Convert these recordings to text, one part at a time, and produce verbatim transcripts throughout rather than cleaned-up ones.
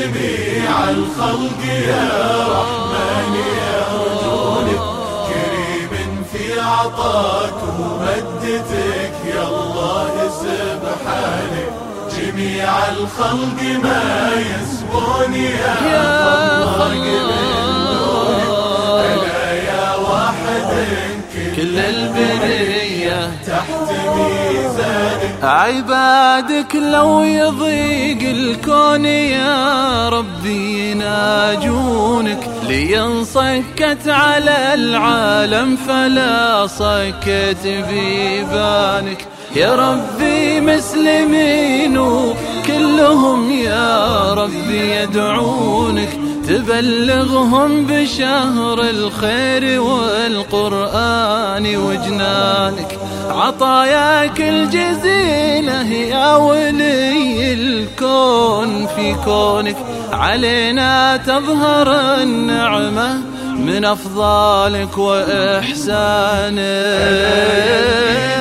جميع الخلق يا رحمن يرجونك، كريم في عطاك ومدتك يا الله سبحانك، جميع الخلق ما يسبون يا خلاق من دونك، ألا يا واحد كل البرية تحت ميزانك. عبادك لو يضيق الكون يا ربي يناجونك، لين صكت على العالم فلا صكت بيبانك، يا ربي مسلمين وكلهم يا ربي يدعونك، تبلغهم بشهر الخير والقرآن وجنانك، عطاياك الجزيلة يا ولي الكون في كونك، علينا تظهر النعمة من أفضالك وإحسانك.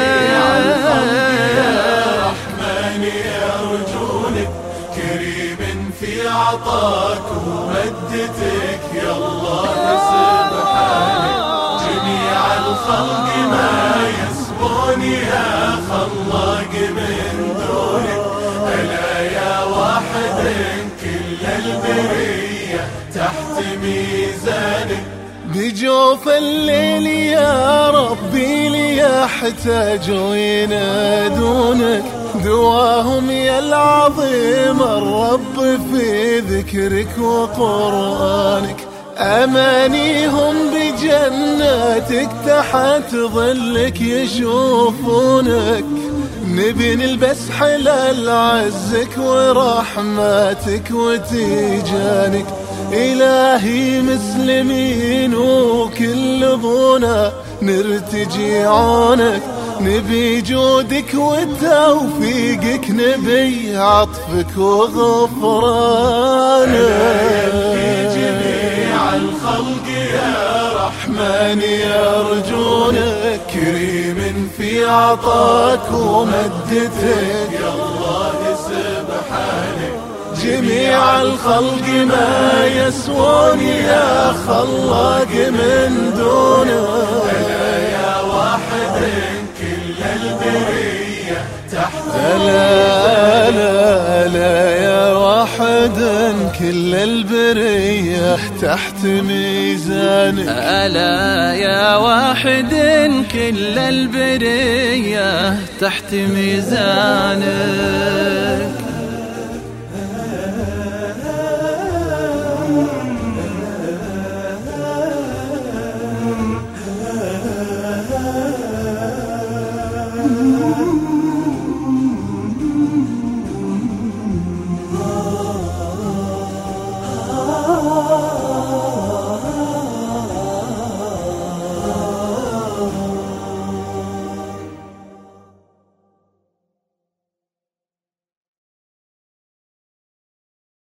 في عطاك ومدتك يا الله سبحانك، جميع الخلق ما يسبون يا خلاق من دونك، ألا يا واحد كل البرية تحت ميزانك. بجوف الليل يا ربي ليحتاجوا ينادونك، دواهم يا العظيم الرب في ذكرك وقرآنك، أمانيهم بجناتك تحت ظلك يشوفونك، نبي نلبس حلال عزك ورحماتك وتيجانك، إلهي مسلمين وكل ضونا نرتجي عونك، نبي جودك وتوفيقك، نبي عطفك وغفرانك. جميع الخلق يا رحمن يرجونك، كريم في عطاك ومدتك يا الله سبحانك، جميع الخلق ما يسوون يا خلاق من دونك، ألا يا واحد كل البرية تحت ألا ألا ألا يا واحد كل البرية تحت ميزانك، ألا يا واحد كل البرية تحت ميزانك.